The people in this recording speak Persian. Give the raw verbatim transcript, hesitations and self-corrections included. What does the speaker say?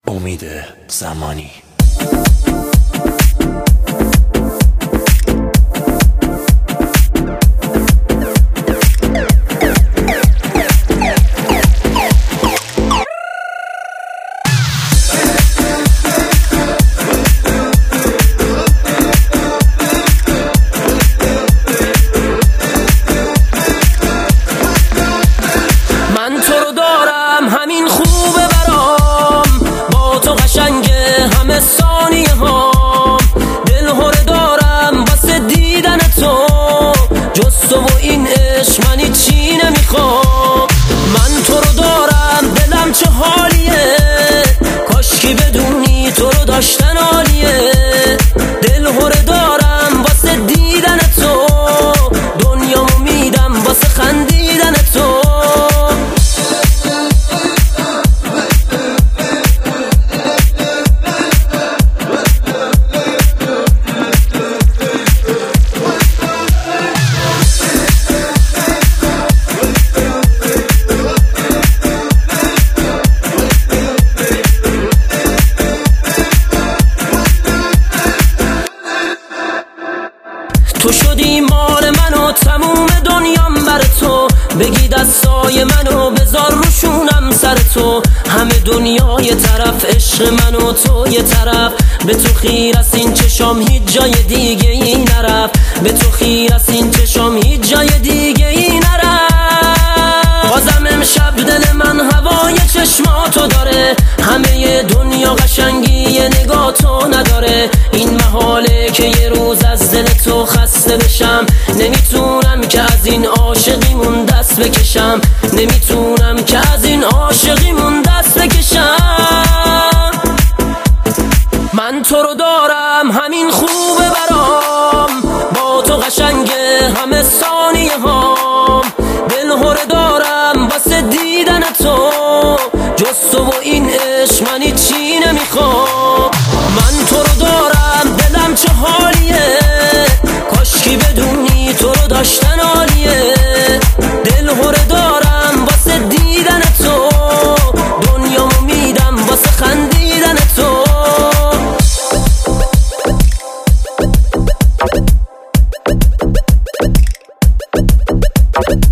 امید زمانی. من تو رو دارم همین خوبه برام، با تو قشنگه همه ثانیه هام، دلهوره دارم واسه دیدن تو، جز تو و این عشق من هیچی نمیخوام. من تو رو دارم دلم چه حالیه، کاشکی بدونی تو رو داشتن عالیه، دلهوره دارم واسه دیدن تو، دنیامو میدم واسه خندیدن تو. تو شدی مال من و تموم دنیام بر تو، بگی دستای منو بذار روشونم سر تو، همه دنیا یه طرف عشق من و تو یه طرف، به تو خیر است این چشام هیچ جای دیگه ای نرفت، به تو خیر است این چشام هیچ جای دیگه ای نرفت. بازم امشب دل من هوای چشماتو داره، همه دنیا قشنگی نگاه تو نداره، این محاله که یه روز از دل تو خسته بشم، نمیتونم که از این عاشقیمون دست بکشم، نمیتونم که از این عاشقیمون دست بکشم. من تو رو دارم همین خوبه برام، با تو قشنگه همه ثانیه هام، دلهوره دارم واسه دیدن تو، جز تو و این عشق من هیچی نمیخوام. من تو رو دارم دلم چه حالیه، کاشکی بدونی تو رو داشتن عالیه، دلهوره دارم واسه دیدن تو، دنیامو میدم واسه خندیدن تو. Thank you.